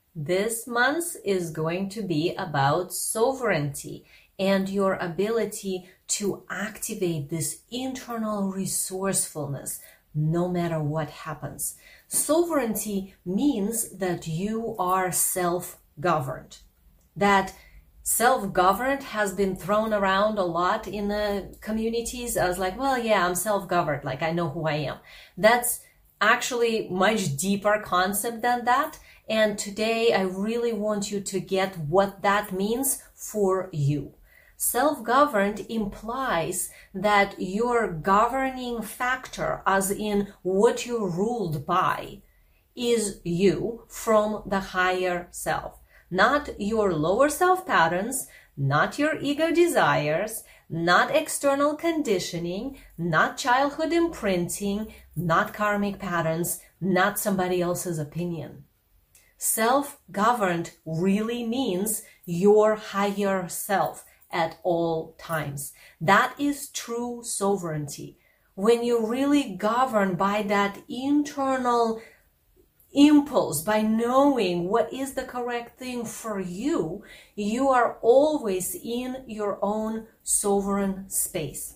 This month is going to be about sovereignty and your ability to activate this internal resourcefulness no matter what happens. Sovereignty means that you are self-governed. That self-governed has been thrown around a lot in the communities as like, well, yeah, I'm self-governed, like I know who I am. That's actually much deeper concept than that. And today I really want you to get what that means for you. Self-governed implies that your governing factor, as in what you're ruled by, is you from the higher self. Not your lower self patterns, not your ego desires, not external conditioning, not childhood imprinting, not karmic patterns, not somebody else's opinion. Self-governed really means your higher self at all times. That is true sovereignty. When you really govern by that internal impulse, by knowing what is the correct thing for you, you are always in your own sovereign space.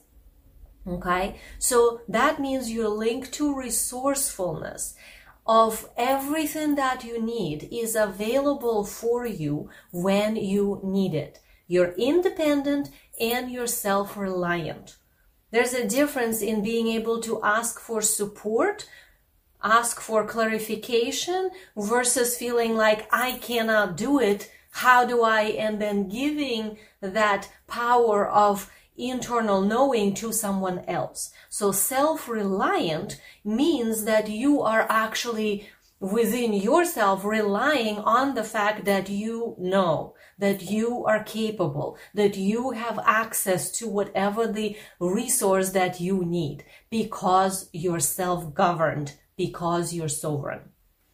Okay? So that means you're linked to resourcefulness of everything that you need is available for you when you need it. You're independent and you're self-reliant. There's a difference in being able to ask for support, ask for clarification, versus feeling like I cannot do it. How do I? And then giving that power of internal knowing to someone else. So self-reliant means that you are actually within yourself relying on the fact that you know, that you are capable, that you have access to whatever the resource that you need because you're self-governed, because you're sovereign.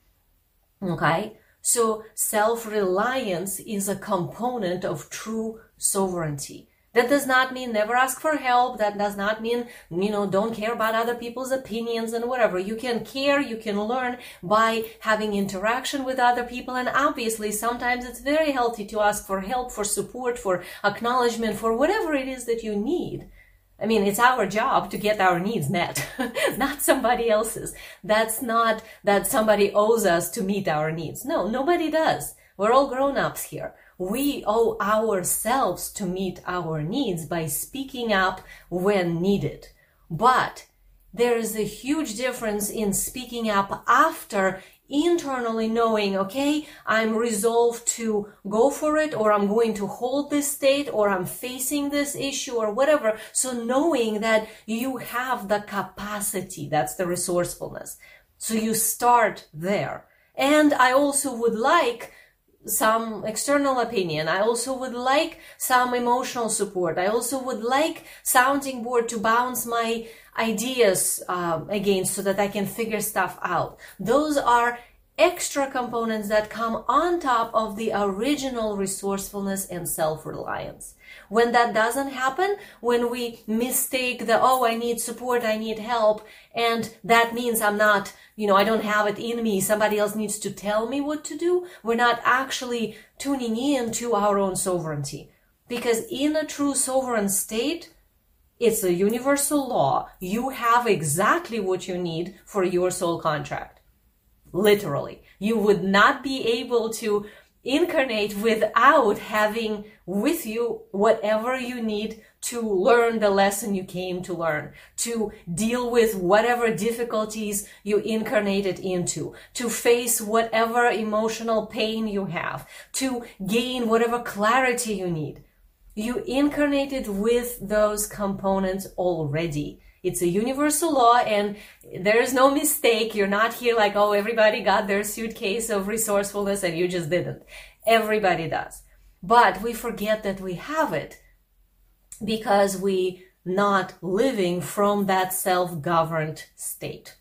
Okay? So self-reliance is a component of true sovereignty. That does not mean never ask for help. That does not mean, don't care about other people's opinions and whatever. You can care, you can learn by having interaction with other people. And obviously, sometimes it's very healthy to ask for help, for support, for acknowledgement, for whatever it is that you need. I mean, it's our job to get our needs met, not somebody else's. That's not that somebody owes us to meet our needs. No, nobody does. We're all grown-ups here. We owe ourselves to meet our needs by speaking up when needed. But there is a huge difference in speaking up after internally knowing, okay, I'm resolved to go for it, or I'm going to hold this state, or I'm facing this issue, or whatever. So knowing that you have the capacity, that's the resourcefulness. So you start there. And I also would like some external opinion. I also would like some emotional support. I also would like sounding board to bounce my ideas against so that I can figure stuff out. Those are extra components that come on top of the original resourcefulness and self-reliance. When that doesn't happen, when we mistake the, I need support, I need help, and that means I'm not, I don't have it in me, somebody else needs to tell me what to do, we're not actually tuning in to our own sovereignty. Because in a true sovereign state, it's a universal law. You have exactly what you need for your soul contract. Literally. You would not be able to incarnate without having with you whatever you need to learn the lesson you came to learn, to deal with whatever difficulties you incarnated into, to face whatever emotional pain you have, to gain whatever clarity you need. You incarnated with those components already. It's a universal law and there is no mistake. You're not here like, everybody got their suitcase of resourcefulness and you just didn't. Everybody does. But we forget that we have it because we not living from that self-governed state.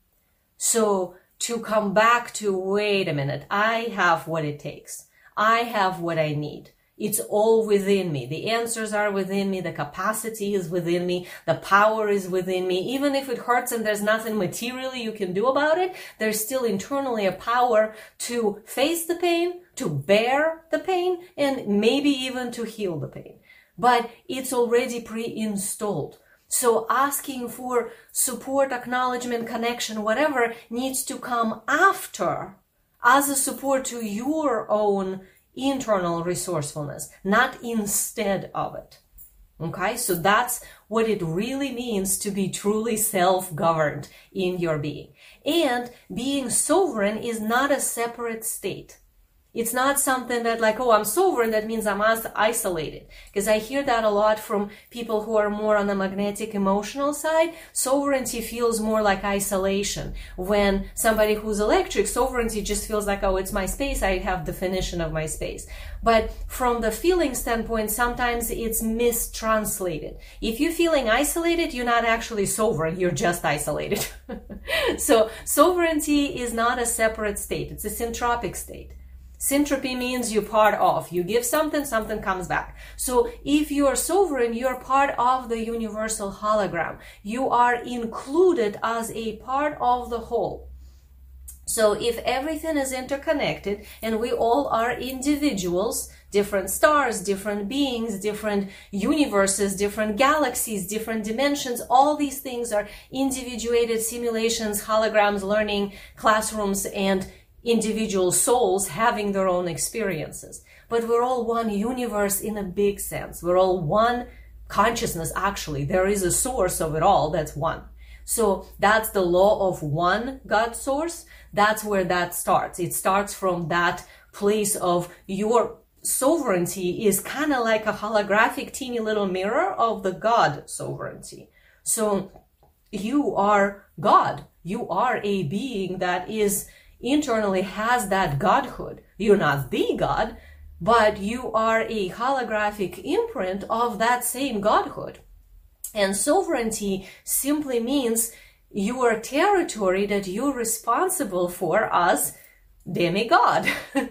So to come back to, wait a minute, I have what it takes. I have what I need. It's all within me. The answers are within me. The capacity is within me. The power is within me. Even if it hurts and there's nothing materially you can do about it, there's still internally a power to face the pain, to bear the pain, and maybe even to heal the pain. But it's already pre-installed. So asking for support, acknowledgement, connection, whatever needs to come after as a support to your own internal resourcefulness, not instead of it. Okay, so that's what it really means to be truly self-governed in your being. And being sovereign is not a separate state. It's not something that like, oh, I'm sovereign, that means I'm isolated. Because I hear that a lot from people who are more on the magnetic emotional side. Sovereignty feels more like isolation. When somebody who's electric, sovereignty just feels like, oh, it's my space, I have definition of my space. But from the feeling standpoint, sometimes it's mistranslated. If you're feeling isolated, you're not actually sovereign, you're just isolated. So sovereignty is not a separate state, it's a syntropic state. Syntropy means you're part of. You give something, something comes back. So if you are sovereign, you're part of the universal hologram. You are included as a part of the whole. So if everything is interconnected and we all are individuals, different stars, different beings, different universes, different galaxies, different dimensions, all these things are individuated simulations, holograms, learning, classrooms, and individual souls having their own experiences. But we're all one universe in a big sense. We're all one consciousness, actually. There is a source of it all that's one. So that's the law of one God source. That's where that starts. It starts from that place of your sovereignty is kind of like a holographic teeny little mirror of the God sovereignty. So you are God. You are a being that is internally has that godhood. You're not the God, but you are a holographic imprint of that same godhood. And sovereignty simply means your territory that you're responsible for as demigod.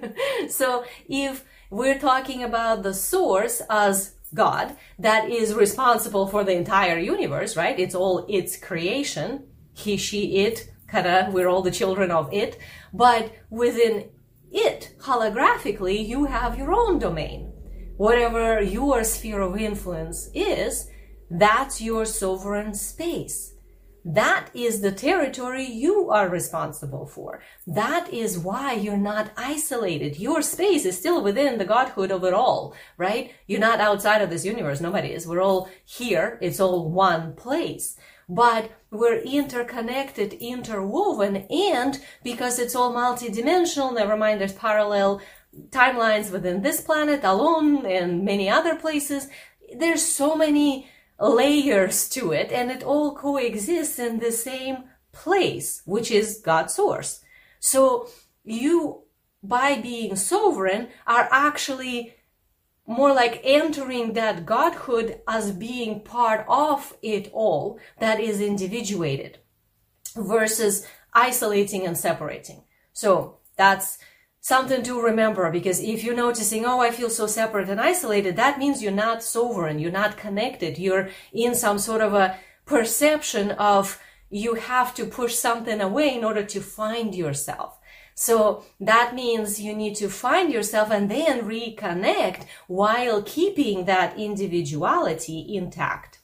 So if we're talking about the source as God that is responsible for the entire universe, right? It's all its creation. He, she, it, we're all the children of it. But within it, holographically, you have your own domain. Whatever your sphere of influence is, that's your sovereign space. That is the territory you are responsible for. That is why you're not isolated. Your space is still within the godhood of it all, right? You're not outside of this universe. Nobody is. We're all here. It's all one place. But we're interconnected, interwoven, and because it's all multidimensional, never mind there's parallel timelines within this planet alone and many other places, there's so many layers to it, and it all coexists in the same place, which is God's source. So you, by being sovereign, are actually more like entering that godhood as being part of it all that is individuated versus isolating and separating. So that's something to remember, because if you're noticing, oh, I feel so separate and isolated, that means you're not sovereign, you're not connected, you're in some sort of a perception of you have to push something away in order to find yourself. So that means you need to find yourself and then reconnect while keeping that individuality intact.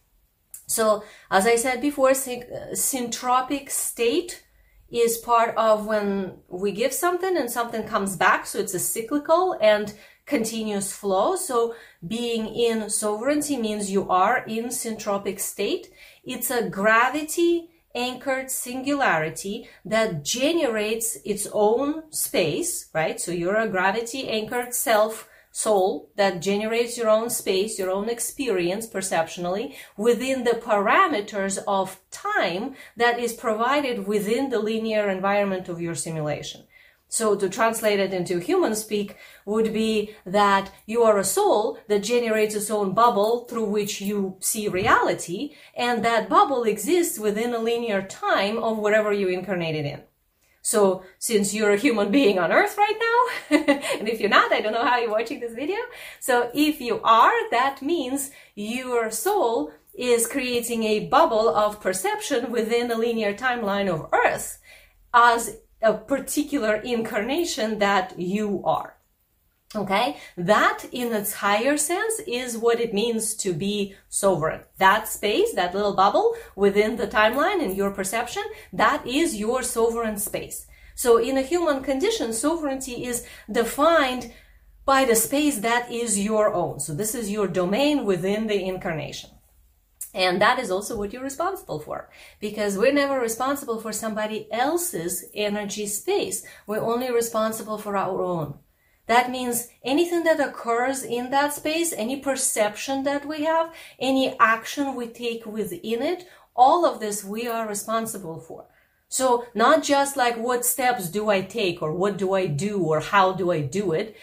So as I said before, syntropic state is part of when we give something and something comes back. So it's a cyclical and continuous flow. So being in sovereignty means you are in syntropic state. It's a gravity anchored singularity that generates its own space, right? So you're a gravity anchored self, soul that generates your own space, your own experience perceptionally within the parameters of time that is provided within the linear environment of your simulation. So to translate it into human speak would be that you are a soul that generates its own bubble through which you see reality, and that bubble exists within a linear time of whatever you incarnated in. So since you're a human being on earth right now, and if you're not, I don't know how you're watching this video. So if you are, that means your soul is creating a bubble of perception within a linear timeline of earth as a particular incarnation that you are. Okay, that in its higher sense is what it means to be sovereign. That space, that little bubble within the timeline and your perception, that is your sovereign space. So in a human condition, sovereignty is defined by the space that is your own. So this is your domain within the incarnation. And that is also what you're responsible for, because we're never responsible for somebody else's energy space. We're only responsible for our own. That means anything that occurs in that space, any perception that we have, any action we take within it, all of this we are responsible for. So not just like what steps do I take or what do I do or how do I do it,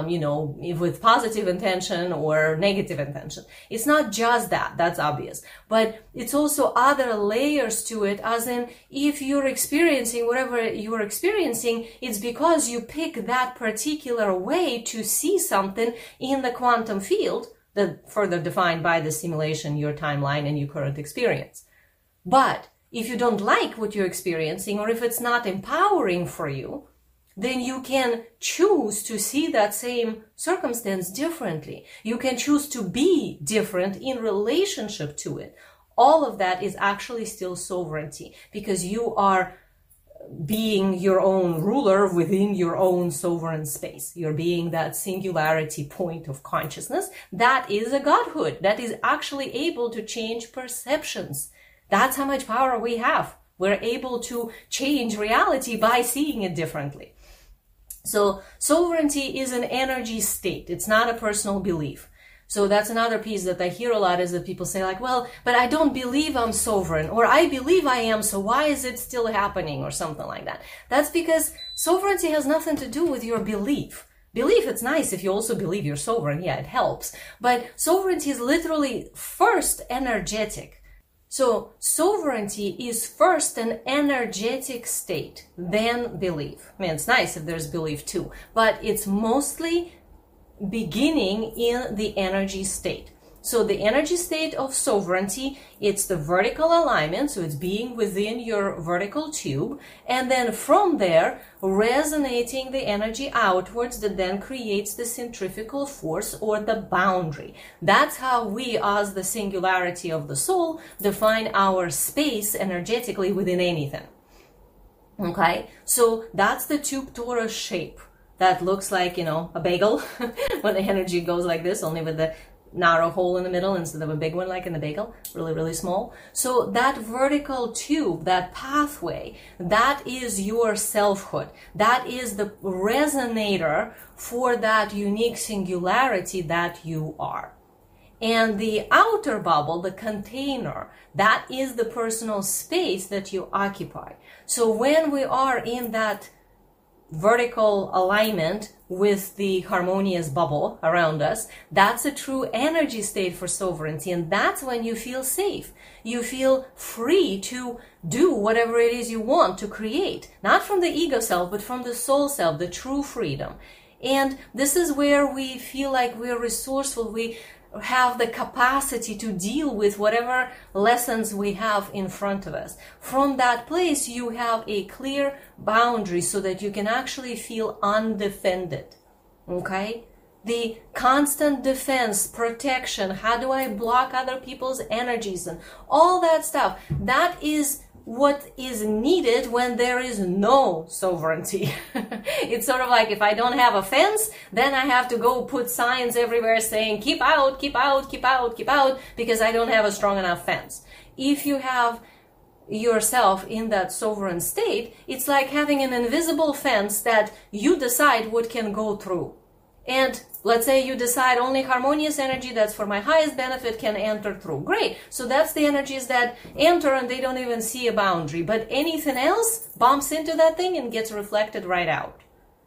with positive intention or negative intention. It's not just that, that's obvious. But it's also other layers to it, as in if you're experiencing whatever you're experiencing, it's because you pick that particular way to see something in the quantum field, that further defined by the simulation, your timeline, and your current experience. But if you don't like what you're experiencing, or if it's not empowering for you, then you can choose to see that same circumstance differently. You can choose to be different in relationship to it. All of that is actually still sovereignty, because you are being your own ruler within your own sovereign space. You're being that singularity point of consciousness. That is a godhood that is actually able to change perceptions. That's how much power we have. We're able to change reality by seeing it differently. So sovereignty is an energy state. It's not a personal belief. So that's another piece that I hear a lot, is that people say like, well, but I don't believe I'm sovereign, or I believe I am, so why is it still happening, or something like that. That's because sovereignty has nothing to do with your belief. Belief, it's nice if you also believe you're sovereign. Yeah, it helps. But sovereignty is literally first energetic. So sovereignty is first an energetic state, then belief. I mean, it's nice if there's belief too, but it's mostly beginning in the energy state. So the energy state of sovereignty, it's the vertical alignment, so it's being within your vertical tube, and then from there, resonating the energy outwards that then creates the centrifugal force or the boundary. That's how we, as the singularity of the soul, define our space energetically within anything. Okay, so that's the tube torus shape. That looks like, a bagel when the energy goes like this, only with the narrow hole in the middle instead of a big one like in the bagel, really, really small. So that vertical tube, that pathway, that is your selfhood. That is the resonator for that unique singularity that you are. And the outer bubble, the container, that is the personal space that you occupy. So when we are in that vertical alignment with the harmonious bubble around us, that's a true energy state for sovereignty, and that's when you feel safe. You feel free to do whatever it is you want to create, not from the ego self, but from the soul self, the true freedom. And this is where we feel like we're resourceful. We have the capacity to deal with whatever lessons we have in front of us. From that place, you have a clear boundary so that you can actually feel undefended. Okay? The constant defense, protection, how do I block other people's energies, and all that stuff, that is what is needed when there is no sovereignty. It's sort of like if I don't have a fence, then I have to go put signs everywhere saying, keep out, keep out, keep out, keep out, because I don't have a strong enough fence. If you have yourself in that sovereign state, it's like having an invisible fence that you decide what can go through. And let's say you decide only harmonious energy that's for my highest benefit can enter through. Great. So that's the energies that enter and they don't even see a boundary. But anything else bumps into that thing and gets reflected right out.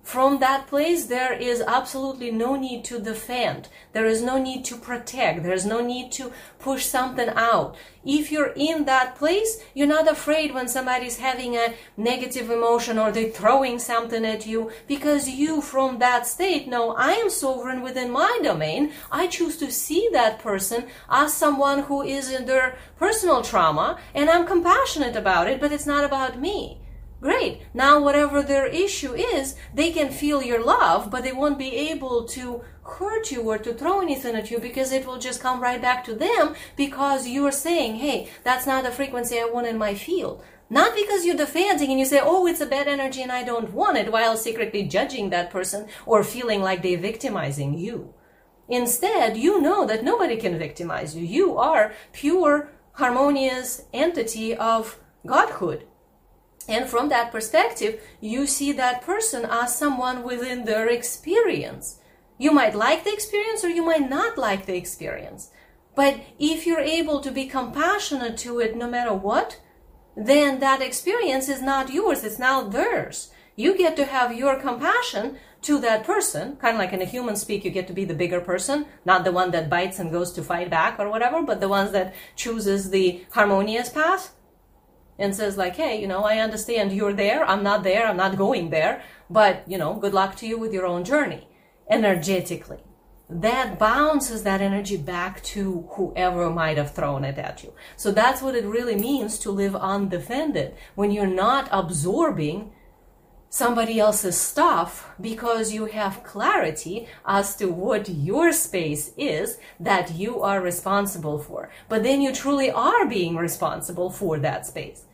From that place, there is absolutely no need to defend. There is no need to protect. There is no need to push something out. If you're in that place, you're not afraid when somebody's having a negative emotion or they're throwing something at you, because you from that state know, I am sovereign within my domain. I choose to see that person as someone who is in their personal trauma, and I'm compassionate about it, but it's not about me. Great. Now, whatever their issue is, they can feel your love, but they won't be able to hurt you or to throw anything at you, because it will just come right back to them, because you're saying, hey, that's not the frequency I want in my field. Not because you're defending and you say, oh, it's a bad energy and I don't want it, while secretly judging that person or feeling like they're victimizing you. Instead, you know that nobody can victimize you. You are pure, harmonious entity of Godhood. And from that perspective, you see that person as someone within their experience. You might like the experience or you might not like the experience. But if you're able to be compassionate to it no matter what, then that experience is not yours, it's now theirs. You get to have your compassion to that person, kind of like in a human speak, you get to be the bigger person, not the one that bites and goes to fight back or whatever, but the ones that chooses the harmonious path. And says like, hey, I understand you're there, I'm not going there, but, good luck to you with your own journey. Energetically. That bounces that energy back to whoever might have thrown it at you. So that's what it really means to live undefended, when you're not absorbing somebody else's stuff, because you have clarity as to what your space is that you are responsible for. But then you truly are being responsible for that space.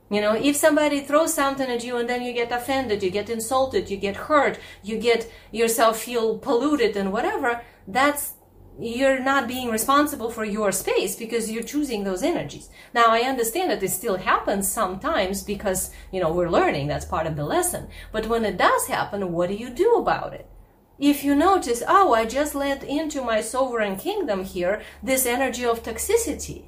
If somebody throws something at you and then you get offended, you get insulted, you get hurt, you get yourself feel polluted and whatever, you're not being responsible for your space, because you're choosing those energies. Now, I understand that it still happens sometimes because, we're learning, that's part of the lesson. But when it does happen, what do you do about it? If you notice, oh, I just let into my sovereign kingdom here this energy of toxicity.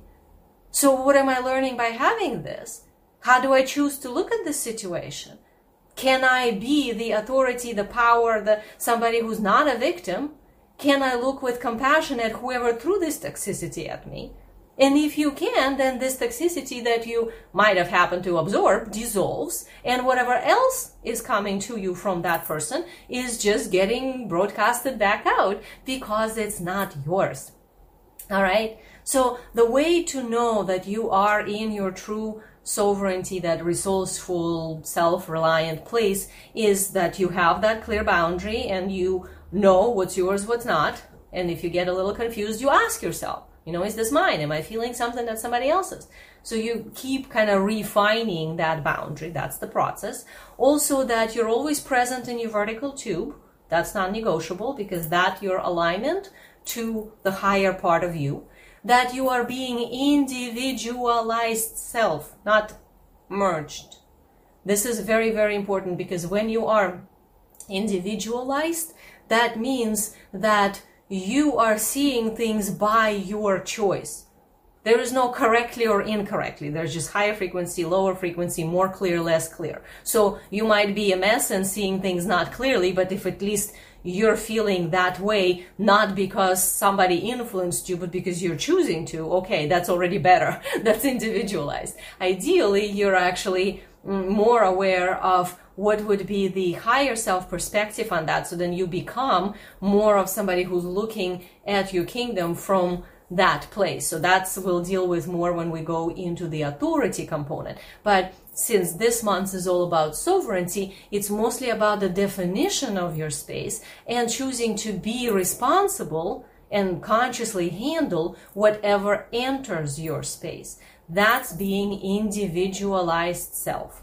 So what am I learning by having this? How do I choose to look at this situation? Can I be the authority, the power, somebody who's not a victim? Can I look with compassion at whoever threw this toxicity at me? And if you can, then this toxicity that you might have happened to absorb dissolves, and whatever else is coming to you from that person is just getting broadcasted back out, because it's not yours. All right? So the way to know that you are in your true sovereignty, that resourceful, self-reliant place, is that you have that clear boundary and you know what's yours, what's not. And if you get a little confused, you ask yourself, is this mine? Am I feeling something that's somebody else's? So you keep kind of refining that boundary. That's the process. Also, that you're always present in your vertical tube. That's non-negotiable, because that's your alignment to the higher part of you. That you are being individualized self, not merged. This is very, very important, because when you are individualized, that means that you are seeing things by your choice. There is no correctly or incorrectly. There's just higher frequency, lower frequency, more clear, less clear. So you might be a mess and seeing things not clearly, but if at least you're feeling that way, not because somebody influenced you, but because you're choosing to, okay, that's already better. That's individualized. Ideally, you're actually more aware of what would be the higher self perspective on that. So then you become more of somebody who's looking at your kingdom from that place. So we'll deal with more when we go into the authority component. But since this month is all about sovereignty, it's mostly about the definition of your space and choosing to be responsible and consciously handle whatever enters your space. That's being individualized self.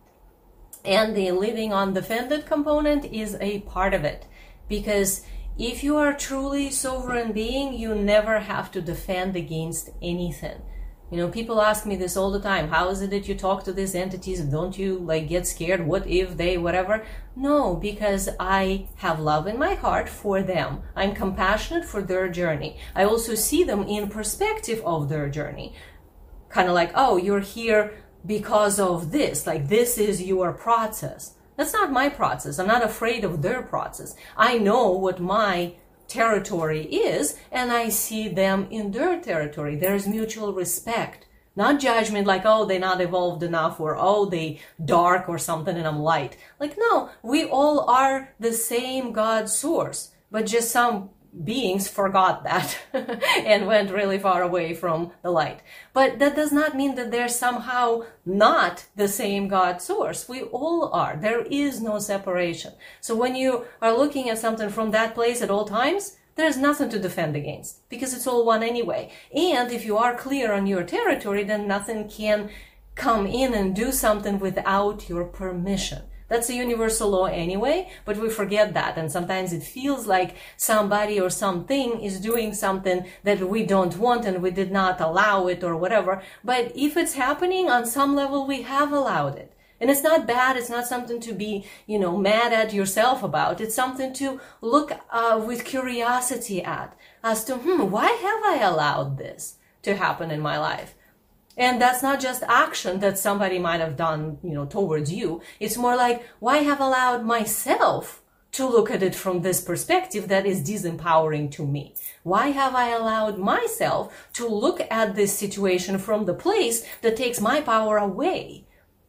And the living undefended component is a part of it, because if you are truly sovereign being, you never have to defend against anything. People ask me this all the time. How is it that you talk to these entities? Don't you get scared? What if they, whatever? No, because I have love in my heart for them. I'm compassionate for their journey. I also see them in perspective of their journey. Kind of like, oh, you're here because of this. This is your process. That's not my process. I'm not afraid of their process. I know what my territory is, and I see them in their territory. There's mutual respect, not judgment like, oh, they're not evolved enough, or oh, they dark or something and I'm light. Like, no, we all are the same God source, but just some beings forgot that and went really far away from the light. But that does not mean that they're somehow not the same God source. We all are. There is no separation. So when you are looking at something from that place at all times, there's nothing to defend against, because it's all one anyway. And if you are clear on your territory, then nothing can come in and do something without your permission. That's a universal law anyway, but we forget that. And sometimes it feels like somebody or something is doing something that we don't want and we did not allow it or whatever. But if it's happening on some level, we have allowed it. And it's not bad. It's not something to be, mad at yourself about. It's something to look with curiosity at, as to, why have I allowed this to happen in my life? And that's not just action that somebody might have done, towards you. It's more like, why have I allowed myself to look at it from this perspective that is disempowering to me? Why have I allowed myself to look at this situation from the place that takes my power away,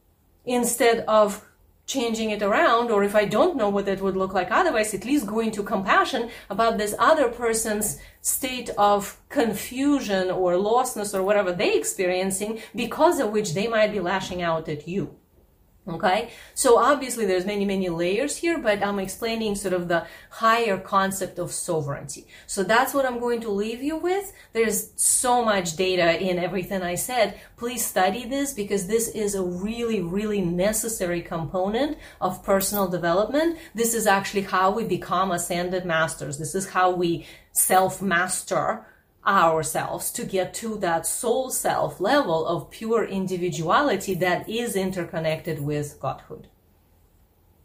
instead of changing it around? Or if I don't know what that would look like otherwise, at least go into compassion about this other person's state of confusion or lostness or whatever they're experiencing, because of which they might be lashing out at you. Okay, so obviously there's many layers here, but I'm explaining sort of the higher concept of sovereignty. So that's what I'm going to leave you with. There's so much data in everything I said. Please study this, because this is a really necessary component of personal development. This is actually how we become ascended masters. This is how we self-master ourselves to get to that soul self level of pure individuality that is interconnected with Godhood.